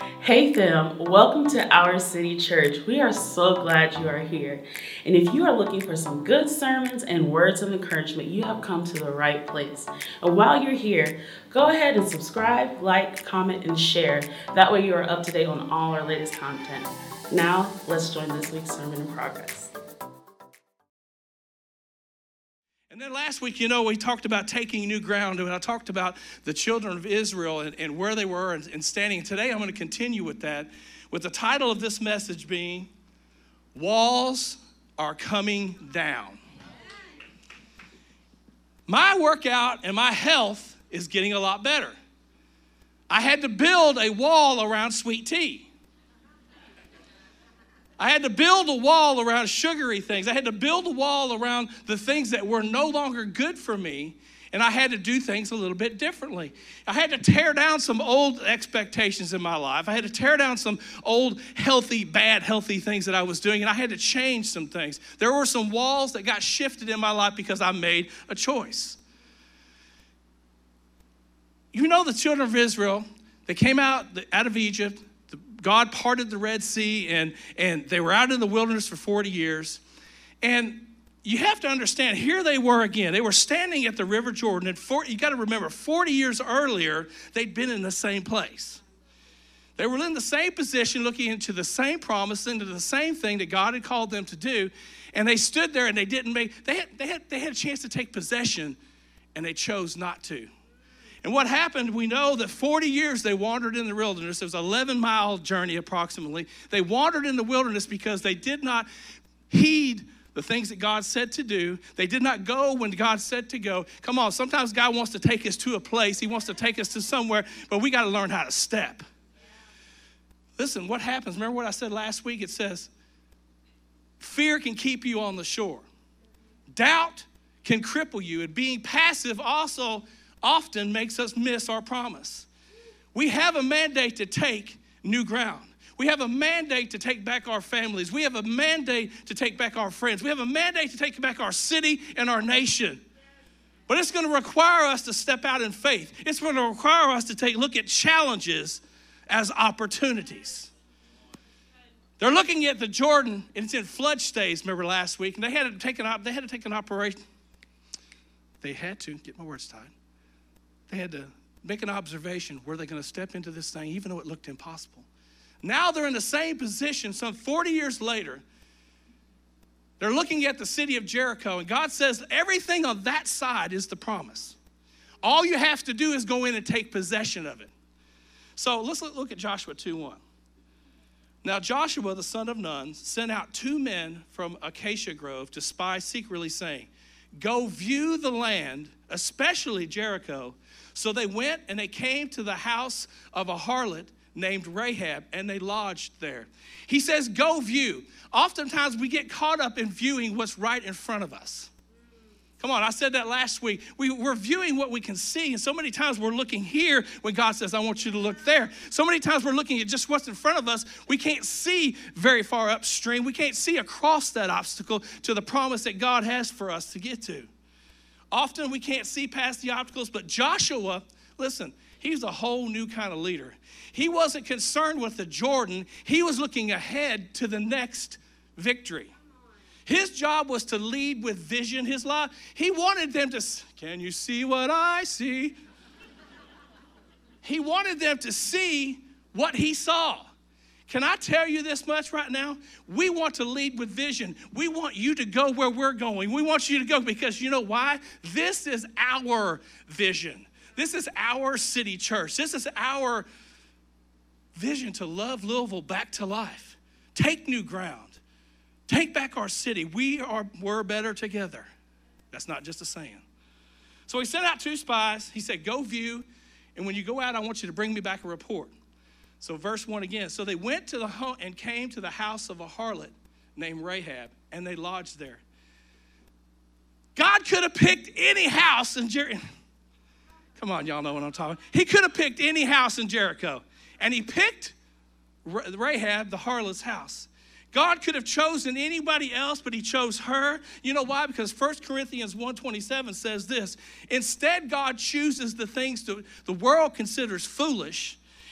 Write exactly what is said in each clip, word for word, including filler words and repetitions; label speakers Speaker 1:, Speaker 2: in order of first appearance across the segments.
Speaker 1: Hey fam, welcome to Our City Church. We are so glad you are here. And if you are looking for some good sermons and words of encouragement, you have come to the right place. And while you're here, go ahead and subscribe, like, comment, and share. That way you are up to date on all our latest content. Now, let's join this week's Sermon in Progress.
Speaker 2: And then last week, you know, we talked about taking new ground, and I talked about the children of Israel and, and where they were and, and standing. And today I'm going to continue with that, with the title of this message being, Walls Are Coming Down. My workout and my health is getting a lot better. I had to build a wall around sweet tea. I had to build a wall around sugary things. I had to build a wall around the things that were no longer good for me, and I had to do things a little bit differently. I had to tear down some old expectations in my life. I had to tear down some old healthy, bad healthy things that I was doing, and I had to change some things. There were some walls that got shifted in my life because I made a choice. You know the children of Israel, they came out, out of Egypt. God parted the Red Sea, and, and they were out in the wilderness for forty years. And you have to understand, here they were again. They were standing at the River Jordan, and for, you got to remember, forty years earlier, they'd been in the same place. They were in the same position, looking into the same promise, into the same thing that God had called them to do. And they stood there, and they didn't make, they had, they had, they had a chance to take possession, and they chose not to. And what happened, we know that forty years they wandered in the wilderness. It was an eleven mile journey approximately. They wandered in the wilderness because they did not heed the things that God said to do. They did not go when God said to go. Come on, sometimes God wants to take us to a place. He wants to take us to somewhere, but we got to learn how to step. Listen, what happens? Remember what I said last week? It says, fear can keep you on the shore. Doubt can cripple you, and being passive also often makes us miss our promise. We have a mandate to take new ground. We have a mandate to take back our families. We have a mandate to take back our friends. We have a mandate to take back our city and our nation. But it's going to require us to step out in faith. It's going to require us to take look at challenges as opportunities. They're looking at the Jordan, and it's in flood stays, remember last week, and they had to take an, they had to take an operation. They had to, get my words tied. They had to make an observation. Were they going to step into this thing, even though it looked impossible? Now they're in the same position some forty years later. They're looking at the city of Jericho, and God says everything on that side is the promise. All you have to do is go in and take possession of it. So let's look at Joshua two one. Now Joshua, the son of Nun, sent out two men from Acacia Grove to spy secretly, saying, go view the land, especially Jericho. So they went and they came to the house of a harlot named Rahab, and they lodged there. He says, go view. Oftentimes we get caught up in viewing what's right in front of us. Come on, I said that last week. We, we're viewing what we can see, and so many times we're looking here when God says, I want you to look there. So many times we're looking at just what's in front of us. We can't see very far upstream. We can't see across that obstacle to the promise that God has for us to get to. Often we can't see past the obstacles, but Joshua, listen, he's a whole new kind of leader. He wasn't concerned with the Jordan. He was looking ahead to the next victory. His job was to lead with vision. His life, he wanted them to, can you see what I see? He wanted them to see what he saw. Can I tell you this much right now? We want to lead with vision. We want you to go where we're going. We want you to go because you know why? This is our vision. This is our city church. This is our vision to love Louisville back to life. Take new ground. Take back our city. We are we're better together. That's not just a saying. So he sent out two spies. He said, go view, and when you go out, I want you to bring me back a report. So verse one again. So they went to the home and came to the house of a harlot named Rahab, and they lodged there. God could have picked any house in Jericho. Come on, y'all know what I'm talking about. He could have picked any house in Jericho, and he picked Rahab, the harlot's house. God could have chosen anybody else, but he chose her. You know why? Because First Corinthians one twenty-seven says this. Instead, God chooses the things that the world considers foolish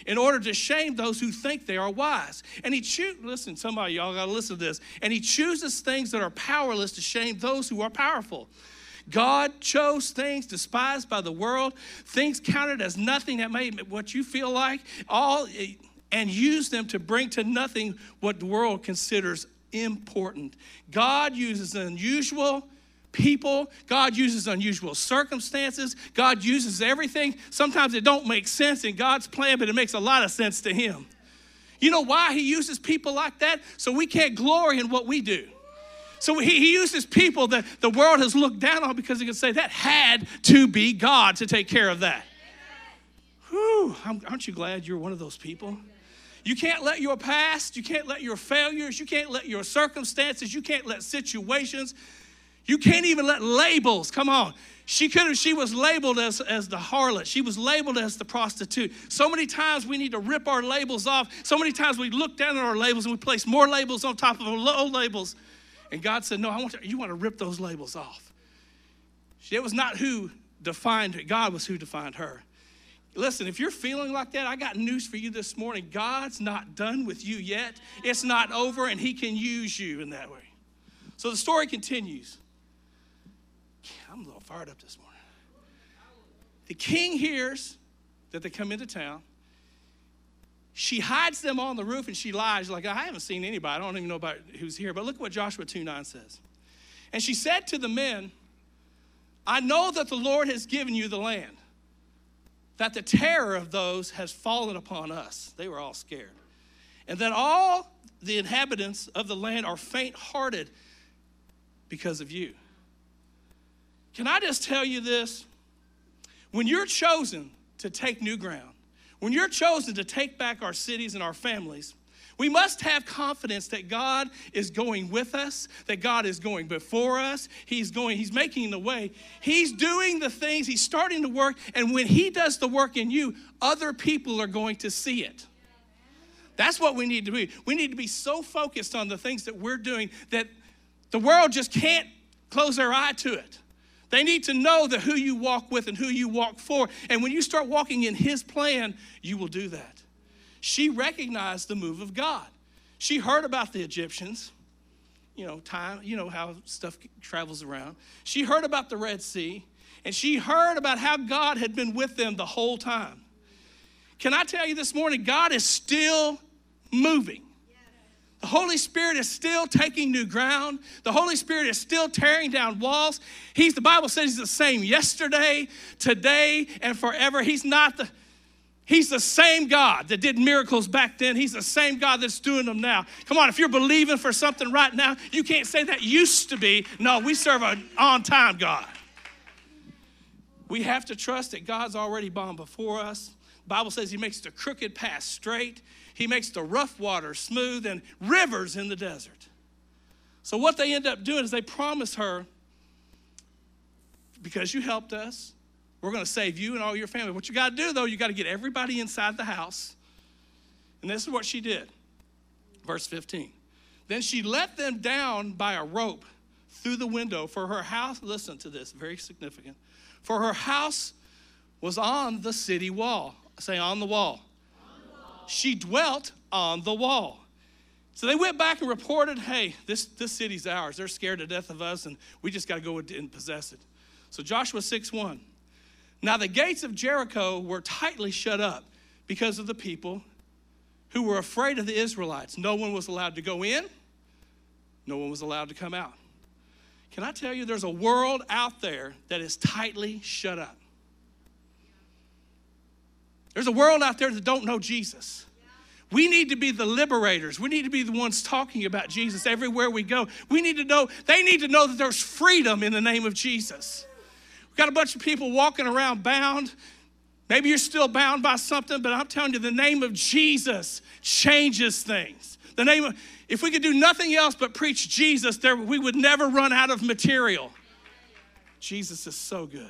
Speaker 2: in order to shame those who think they are wise. And he chooses, listen, somebody, y'all got to listen to this. And he chooses things that are powerless to shame those who are powerful. God chose things despised by the world, things counted as nothing that made what you feel like, all, and used them to bring to nothing what the world considers important. God uses unusual people. God uses unusual circumstances. God uses everything. Sometimes it don't make sense in God's plan, but it makes a lot of sense to him. You know why he uses people like that? So we can't glory in what we do. So he, he uses people that the world has looked down on because he can say that had to be God to take care of that. Whew, aren't you glad you're one of those people? You can't let your past, you can't let your failures, you can't let your circumstances, you can't let situations, you can't even let labels, come on. She could have, she was labeled as, as the harlot. She was labeled as the prostitute. So many times we need to rip our labels off. So many times we look down at our labels and we place more labels on top of our old labels. And God said, no, I want to, you want to rip those labels off. It was not who defined her. God was who defined her. Listen, if you're feeling like that, I got news for you this morning. God's not done with you yet. It's not over, and he can use you in that way. So the story continues. I'm a little fired up this morning. The king hears that they come into town. She hides them on the roof and she lies like, I haven't seen anybody. I don't even know about who's here. But look what Joshua two nine says. And she said to the men, I know that the Lord has given you the land, that the terror of those has fallen upon us. They were all scared. And that all the inhabitants of the land are faint-hearted because of you. Can I just tell you this? When you're chosen to take new ground, when you're chosen to take back our cities and our families, we must have confidence that God is going with us, that God is going before us. He's going, he's making the way. He's doing the things, he's starting to work, and when he does the work in you, other people are going to see it. That's what we need to be. We need to be so focused on the things that we're doing that the world just can't close their eye to it. They need to know that who you walk with and who you walk for. And when you start walking in his plan, you will do that. She recognized the move of God. She heard about the Egyptians. You know, time, you know how stuff travels around. She heard about the Red Sea, and she heard about how God had been with them the whole time. Can I tell you this morning, God is still moving. The Holy Spirit is still taking new ground. The Holy Spirit is still tearing down walls. He's, the Bible says he's the same yesterday, today, and forever. He's not the, he's the same God that did miracles back then. He's the same God that's doing them now. Come on, if you're believing for something right now, you can't say that used to be. No, we serve an on-time God. We have to trust that God's already gone before us. The Bible says he makes the crooked path straight. He makes the rough water smooth and rivers in the desert. So what they end up doing is they promise her, because you helped us, we're going to save you and all your family. What you got to do, though, you got to get everybody inside the house. And this is what she did. Verse fifteen. Then she let them down by a rope through the window, for her house, listen to this, very significant, for her house was on the city wall. Say, on the wall. She dwelt on the wall. So they went back and reported, hey, this, this city's ours. They're scared to death of us, and we just got to go and possess it. So Joshua six one. Now the gates of Jericho were tightly shut up because of the people who were afraid of the Israelites. No one was allowed to go in. No one was allowed to come out. Can I tell you, there's a world out there that is tightly shut up. There's a world out there that don't know Jesus. We need to be the liberators. We need to be the ones talking about Jesus everywhere we go. We need to know, they need to know that there's freedom in the name of Jesus. We've got a bunch of people walking around bound. Maybe you're still bound by something, but I'm telling you, the name of Jesus changes things. The name of, if we could do nothing else but preach Jesus, there, we would never run out of material. Jesus is so good.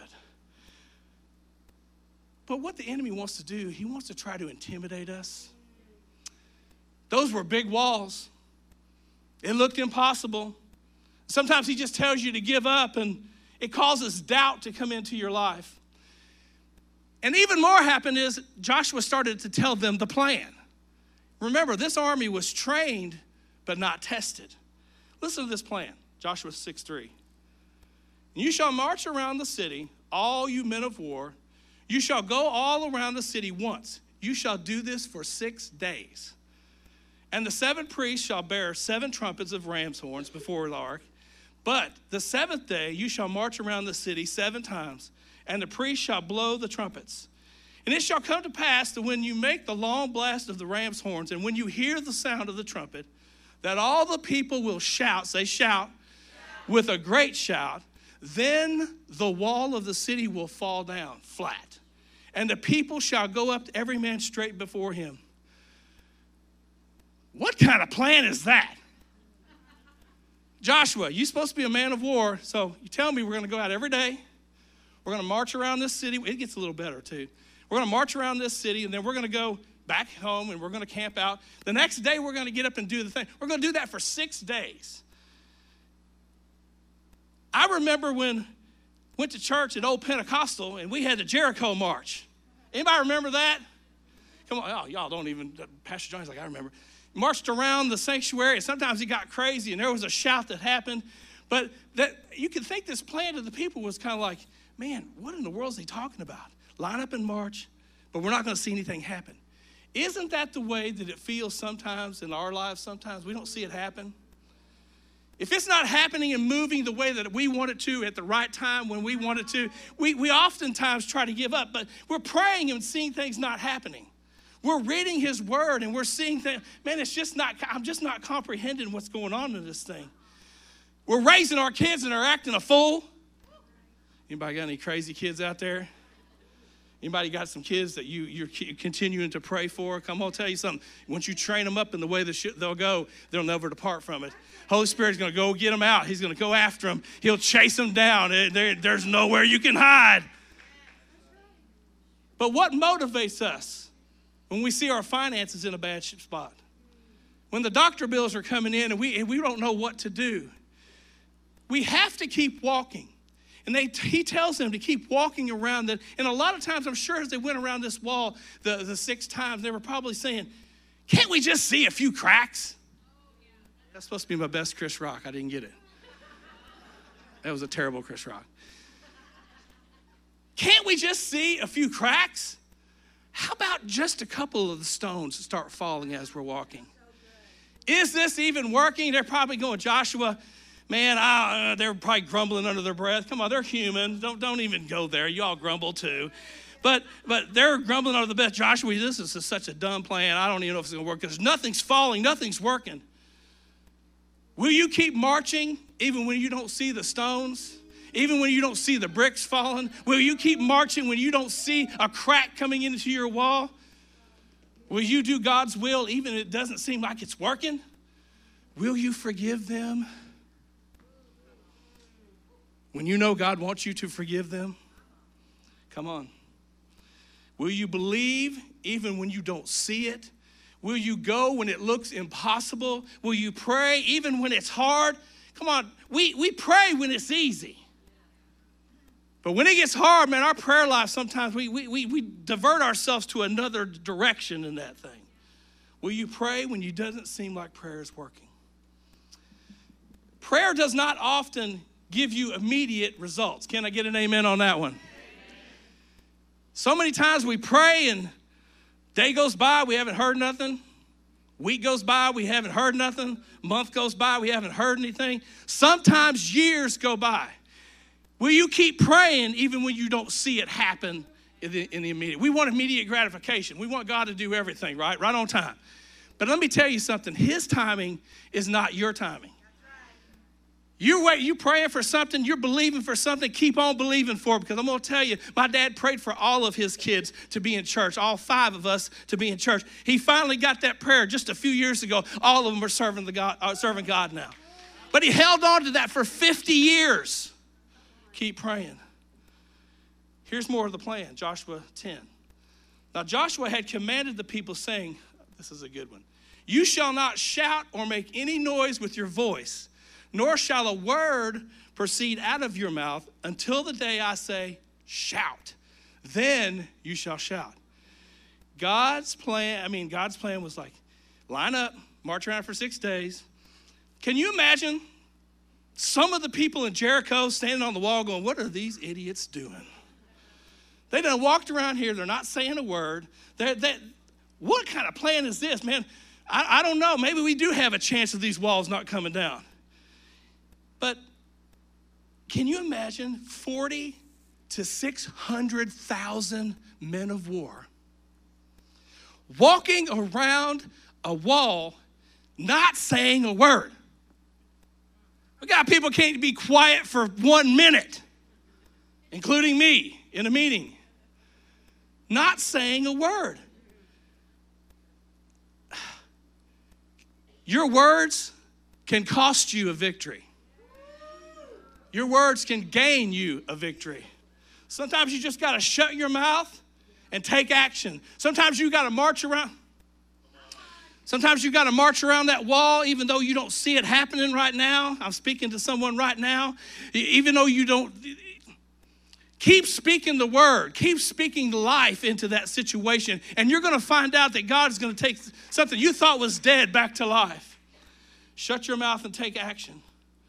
Speaker 2: But what the enemy wants to do, he wants to try to intimidate us. Those were big walls. It looked impossible. Sometimes he just tells you to give up, and it causes doubt to come into your life. And even more happened is Joshua started to tell them the plan. Remember, this army was trained but not tested. Listen to this plan, Joshua six three. You shall march around the city, all you men of war. You shall go all around the city once. You shall do this for six days. And the seven priests shall bear seven trumpets of ram's horns before the ark. But the seventh day you shall march around the city seven times, and the priests shall blow the trumpets. And it shall come to pass that when you make the long blast of the ram's horns, and when you hear the sound of the trumpet, that all the people will shout, say shout, with a great shout. Then the wall of the city will fall down flat, and the people shall go up every man straight before him. What kind of plan is that? Joshua, you're supposed to be a man of war, so you tell me we're going to go out every day. We're going to march around this city. It gets a little better, too. We're going to march around this city, and then we're going to go back home, and we're going to camp out. The next day, we're going to get up and do the thing. We're going to do that for six days. I remember when I went to church at Old Pentecostal, and we had the Jericho March. Anybody remember that? Come on, oh, y'all don't even, Pastor John's like, I remember. Marched around the sanctuary, and sometimes he got crazy, and there was a shout that happened. But that you could think this plan to the people was kind of like, man, what in the world is he talking about? Line up and march, but we're not going to see anything happen. Isn't that the way that it feels sometimes in our lives? Sometimes we don't see it happen. If it's not happening and moving the way that we want it to at the right time when we want it to, we, we oftentimes try to give up, but we're praying and seeing things not happening. We're reading his word and we're seeing things. Man, it's just not, I'm just not comprehending what's going on in this thing. We're raising our kids and they're acting a fool. Anybody got any crazy kids out there? Anybody got some kids that you, you're continuing to pray for? Come on, I'll tell you something. Once you train them up in the way that they'll go, they'll never depart from it. Holy Spirit's going to go get them out. He's going to go after them. He'll chase them down. There, there's nowhere you can hide. But what motivates us when we see our finances in a bad spot? When the doctor bills are coming in and we, and we don't know what to do. We have to keep walking. And they, he tells them to keep walking around it. And a lot of times, I'm sure as they went around this wall the, the six times, they were probably saying, can't we just see a few cracks? That's supposed to be my best Chris Rock. I didn't get it. That was a terrible Chris Rock. Can't we just see a few cracks? How about just a couple of the stones start falling as we're walking? Is this even working? They're probably going, Joshua, man, I, uh, they're probably grumbling under their breath. Come on, they're human. Don't, don't even go there. You all grumble too. But but they're grumbling under the breath. Joshua, this is such a dumb plan. I don't even know if it's going to work because nothing's falling. Nothing's working. Will you keep marching even when you don't see the stones? Even when you don't see the bricks falling? Will you keep marching when you don't see a crack coming into your wall? Will you do God's will even if it doesn't seem like it's working? Will you forgive them? When you know God wants you to forgive them, come on. Will you believe even when you don't see it? Will you go when it looks impossible? Will you pray even when it's hard? Come on, we, we pray when it's easy. But when it gets hard, man, our prayer life, sometimes we, we, we, we divert ourselves to another direction in that thing. Will you pray when it doesn't seem like prayer is working? Prayer does not often give you immediate results. Can I get an amen on that one? Amen. So many times we pray and day goes by, we haven't heard nothing. Week goes by, we haven't heard nothing. Month goes by, we haven't heard anything. Sometimes years go by. Will you keep praying even when you don't see it happen in the, in the immediate? We want immediate gratification. We want God to do everything, right? Right on time. But let me tell you something. His timing is not your timing. You wait, you praying for something, you're believing for something, keep on believing for it. Because I'm going to tell you, my dad prayed for all of his kids to be in church, all five of us to be in church. He finally got that prayer just a few years ago. All of them are serving, the God, are serving God now. But he held on to that for fifty years. Keep praying. Here's more of the plan, Joshua ten. Now Joshua had commanded the people saying, this is a good one, you shall not shout or make any noise with your voice, nor shall a word proceed out of your mouth until the day I say, shout. then you shall shout. God's plan, I mean, God's plan was like, line up, march around for six days. Can you imagine some of the people in Jericho standing on the wall going, what are these idiots doing? They done walked around here. They're not saying a word. They're, they, what kind of plan is this, man? I, I don't know. Maybe we do have a chance of these walls not coming down. But can you imagine forty to six hundred thousand men of war walking around a wall not saying a word? We got people can't be quiet for one minute, including me in a meeting, not saying a word. Your words can cost you a victory. Your words can gain you a victory. Sometimes you just got to shut your mouth and take action. Sometimes you got to march around. Sometimes you got to march around that wall even though you don't see it happening right now. I'm speaking to someone right now. Even though you don't, keep speaking the word. Keep speaking life into that situation. And you're going to find out that God is going to take something you thought was dead back to life. Shut your mouth and take action.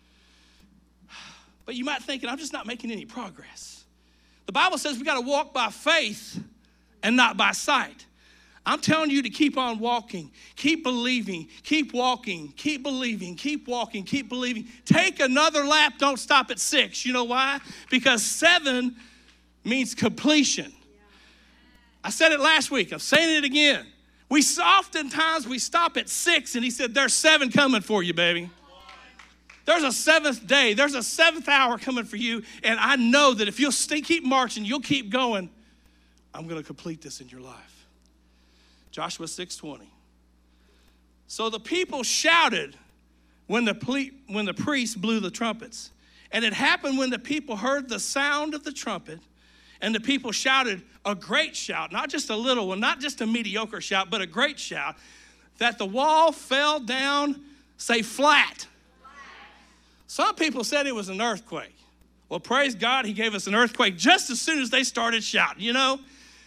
Speaker 2: But you might be thinking, I'm just not making any progress. The Bible says we got to walk by faith and not by sight. I'm telling you to keep on walking, keep believing, keep walking, keep believing, keep walking, keep believing. Take another lap, don't stop at six. You know why? Because seven means completion. I said it last week, I'm saying it again. We oftentimes we stop at six and he said, there's seven coming for you, baby. There's a seventh day, there's a seventh hour coming for you. And I know that if you'll stay, keep marching, you'll keep going, I'm gonna complete this in your life. Joshua six twenty. So the people shouted when the, ple- when the priest blew the trumpets. And it happened when the people heard the sound of the trumpet, and the people shouted a great shout, not just a little one, not just a mediocre shout, but a great shout, that the wall fell down, say flat. Some people said it was an earthquake. Well, praise God, he gave us an earthquake just as soon as they started shouting, you know?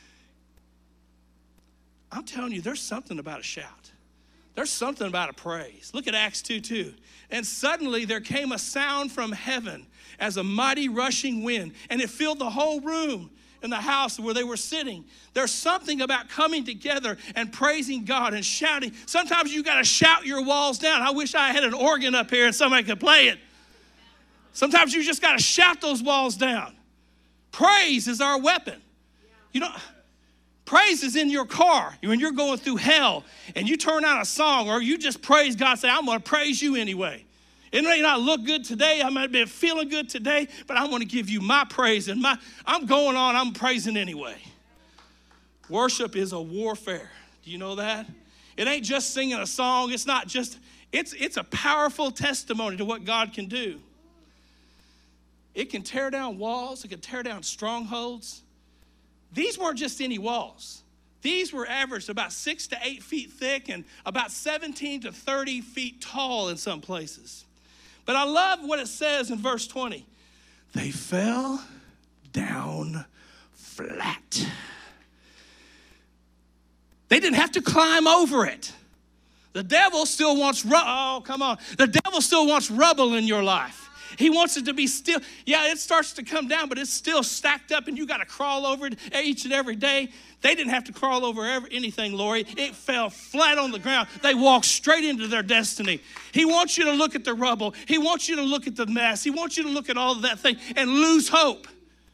Speaker 2: I'm telling you, there's something about a shout. There's something about a praise. Look at Acts two two. And suddenly there came a sound from heaven as a mighty rushing wind, and it filled the whole room in the house where they were sitting. There's something about coming together and praising God and shouting. Sometimes you got to shout your walls down. I wish I had an organ up here and somebody could play it. Sometimes you just got to shout those walls down. Praise is our weapon. You know, praise is in your car when you're going through hell and you turn on a song or you just praise God, say, I'm going to praise you anyway. It may not look good today. I might be feeling good today, but I want to give you my praise. And my, I'm going on, I'm praising anyway. Worship is a warfare. Do you know that? It ain't just singing a song. It's not just, it's, it's a powerful testimony to what God can do. It can tear down walls. It can tear down strongholds. These weren't just any walls. These were averaged about six to eight feet thick and about seventeen to thirty feet tall in some places. But I love what it says in verse twenty. They fell down flat. They didn't have to climb over it. The devil still wants, ru- oh, come on. The devil still wants rubble in your life. He wants it to be still. Yeah, it starts to come down, but it's still stacked up and you got to crawl over it each and every day. They didn't have to crawl over every, anything, Lori. It fell flat on the ground. They walked straight into their destiny. He wants you to look at the rubble. He wants you to look at the mess. He wants you to look at all of that thing and lose hope.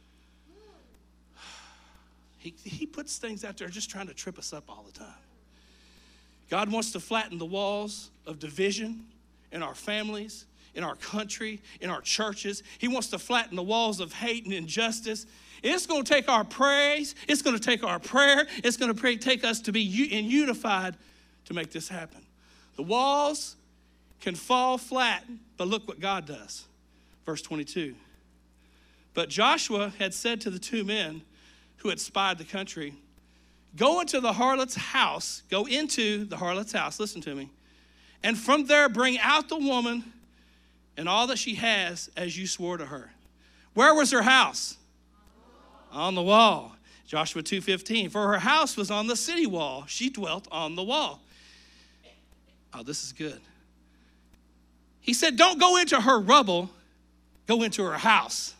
Speaker 2: He, he puts things out there just trying to trip us up all the time. God wants to flatten the walls of division in our families, in our country, in our churches. He wants to flatten the walls of hate and injustice. It's going to take our praise. It's going to take our prayer. It's going to take us to be unified to make this happen. The walls can fall flat, but look what God does. Verse twenty-two. But Joshua had said to the two men who had spied the country, go into the harlot's house, go into the harlot's house, listen to me, and from there bring out the woman and all that she has as you swore to her. Where was her house? On the wall. Joshua two fifteen, for her house was on the city wall. She dwelt on the wall. Oh, this is good. He said, don't go into her rubble, go into her house.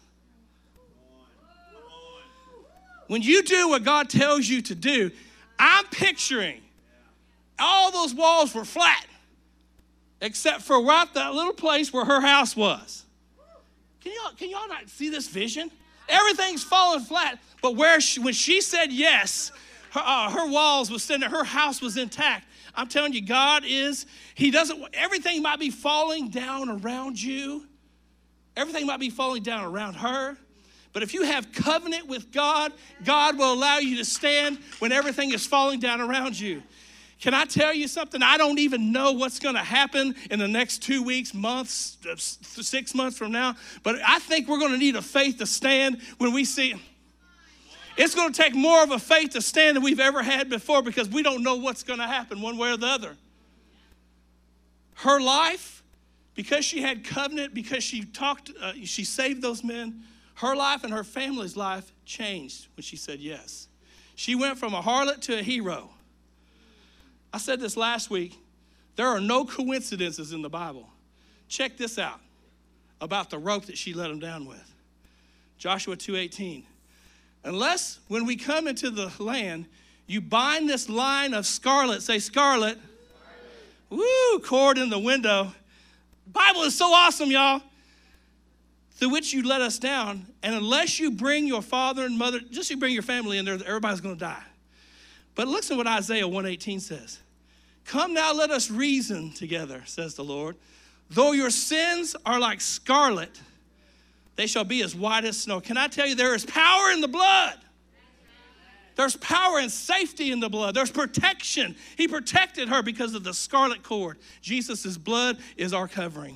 Speaker 2: When you do what God tells you to do, I'm picturing all those walls were flat, except for right that little place where her house was. Can y'all, can y'all not see this vision? Everything's falling flat, but where she, when she said yes, her, uh, her walls was standing, her house was intact. I'm telling you, God is, he doesn't, everything might be falling down around you. Everything might be falling down around her. But if you have covenant with God, God will allow you to stand when everything is falling down around you. Can I tell you something? I don't even know what's going to happen in the next two weeks, months, six months from now. But I think we're going to need a faith to stand when we see. It's going to take more of a faith to stand than we've ever had before because we don't know what's going to happen one way or the other. Her life, because she had covenant, because she talked, uh, she saved those men, her life and her family's life changed when she said yes. She went from a harlot to a hero. I said this last week. There are no coincidences in the Bible. Check this out about the rope that she let him down with. Joshua two eighteen. Unless when we come into the land, you bind this line of scarlet, say scarlet, woo, cord in the window. Bible is so awesome, y'all. Through which you let us down, and unless you bring your father and mother, just you bring your family in there, everybody's going to die. But listen to what Isaiah one eighteen says. Come now, let us reason together, says the Lord. Though your sins are like scarlet, they shall be as white as snow. Can I tell you, there is power in the blood. There's power and safety in the blood. There's protection. He protected her because of the scarlet cord. Jesus' blood is our covering.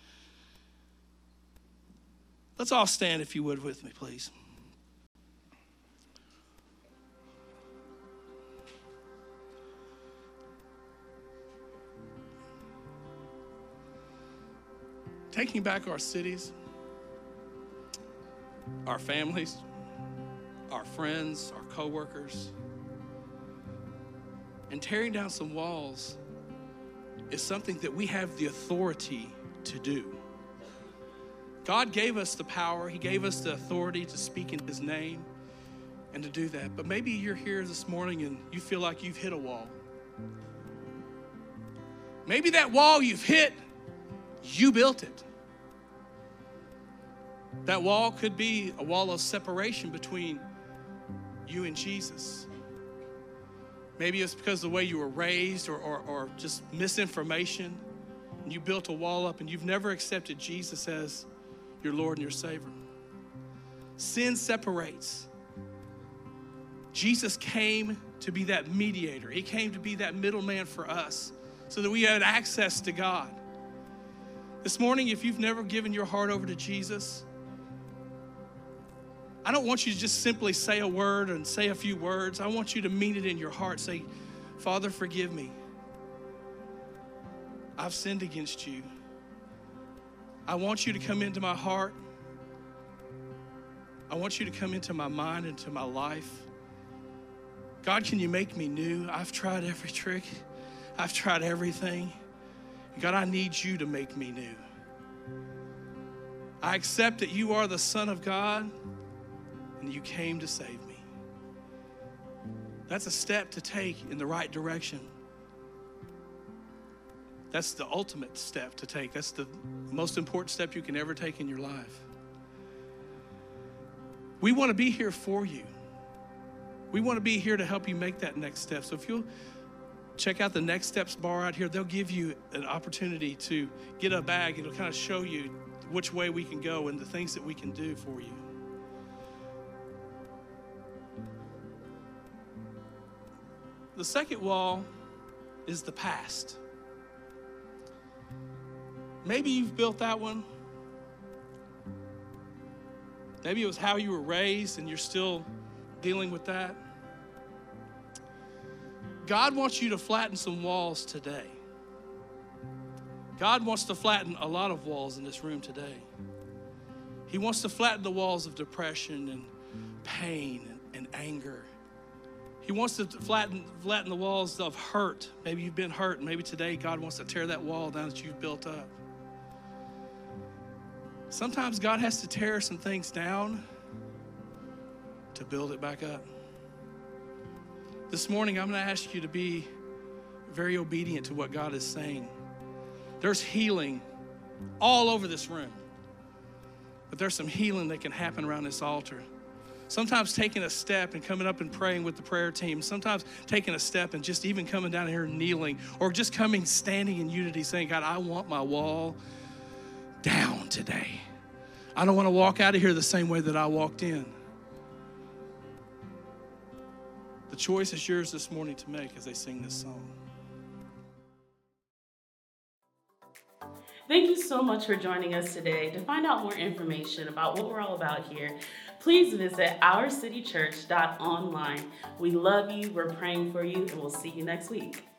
Speaker 2: Let's all stand, if you would, with me, please. Taking back our cities, our families, our friends, our coworkers, and tearing down some walls is something that we have the authority to do. God gave us the power. He gave us the authority to speak in his name and to do that. But maybe you're here this morning and you feel like you've hit a wall. Maybe that wall you've hit, you built it. That wall could be a wall of separation between you and Jesus. Maybe it's because of the way you were raised or, or, or just misinformation. And you built a wall up and you've never accepted Jesus as your Lord and your Savior. Sin separates. Jesus came to be that mediator. He came to be that middleman for us so that we had access to God. This morning, if you've never given your heart over to Jesus, I don't want you to just simply say a word and say a few words. I want you to mean it in your heart. Say, Father, forgive me. I've sinned against you. I want you to come into my heart. I want you to come into my mind, into my life. God, can you make me new? I've tried every trick. I've tried everything. God, I need you to make me new. I accept that you are the Son of God and you came to save me. That's a step to take in the right direction. That's the ultimate step to take. That's the most important step you can ever take in your life. We want to be here for you. We want to be here to help you make that next step. So if you'll check out the Next Steps bar out here, they'll give you an opportunity to get a bag. It'll kind of show you which way we can go and the things that we can do for you. The second wall is the past. Maybe you've built that one. Maybe it was how you were raised and you're still dealing with that. God wants you to flatten some walls today. God wants to flatten a lot of walls in this room today. He wants to flatten the walls of depression and pain and, and anger. He wants to flatten, flatten the walls of hurt. Maybe you've been hurt, and maybe today God wants to tear that wall down that you've built up. Sometimes God has to tear some things down to build it back up. This morning, I'm going to ask you to be very obedient to what God is saying. There's healing all over this room, but there's some healing that can happen around this altar. Sometimes taking a step and coming up and praying with the prayer team. Sometimes taking a step and just even coming down here and kneeling, or just coming, standing in unity saying, God, I want my wall down today. I don't want to walk out of here the same way that I walked in. The choice is yours this morning to make as they sing this song.
Speaker 1: Thank you so much for joining us today. To find out more information about what we're all about here, please visit our city church dot online. We love you, we're praying for you, and we'll see you next week.